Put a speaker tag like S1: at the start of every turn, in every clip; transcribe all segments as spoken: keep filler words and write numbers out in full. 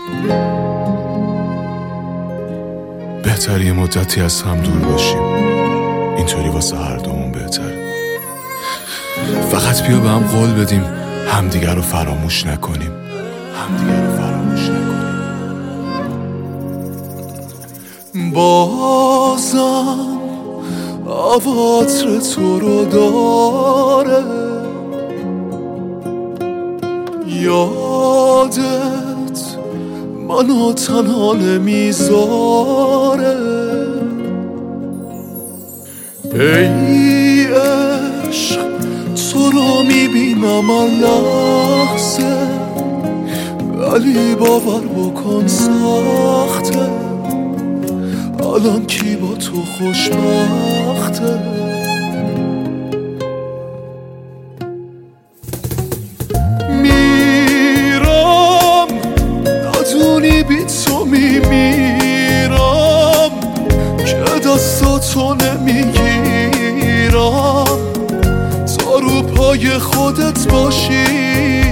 S1: بهتره یه مدتی از هم دور باشیم، اینطوری واسه هر دومون بهتره. فقط بیا به هم قول بدیم همدیگر رو فراموش نکنیم، همدیگر رو فراموش نکنیم. بازم عواطر تو رو داره، یادت منو تنها نمیذاره. ای عشق تو رو میبینم هر لحظه، ولی باور بکن سخته، الان کی با تو خوشبخته؟ میرم ندونی بی تو میمیرم، که دستاتو نمیگیرم تا رو پای خودت باشی.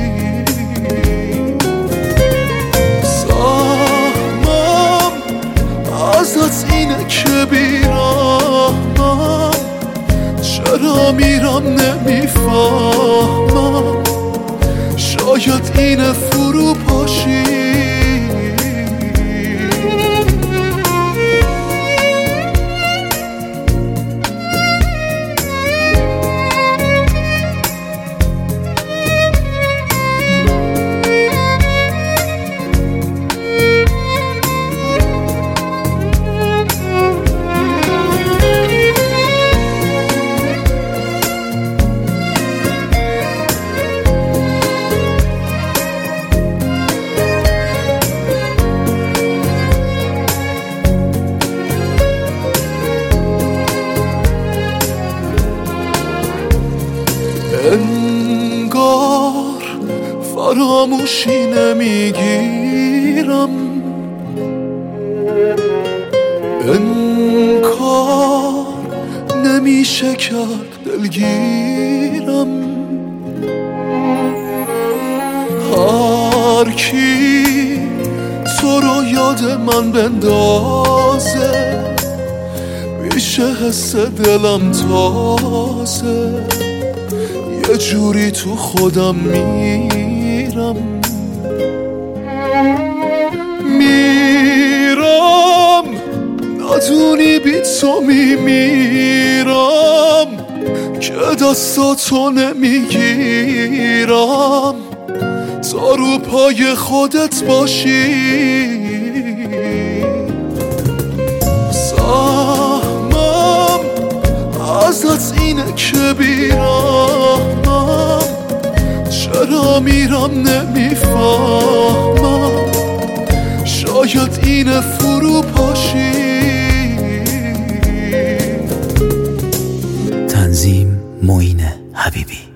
S1: ازت اینه که بیرم، چرا میرم نمیفهمم، شاید اینه فرو پاشی. انگار فراموشی نمیگیرم، انکار نمیشه کرد دلگیرم. هر کی تو رو یاد من بندازه، میشه حس دلم تازه، یه جوری تو خودم میرم. میرم ندونی بی تو میمیرم، که دستاتو نمیگیرم تا رو پای خودت باشی. سهمم ازت اینه که بیرم، چرا میرم نمیفهمم، شاید اینه فرو پاشی.
S2: تنظیم معین حبیبی.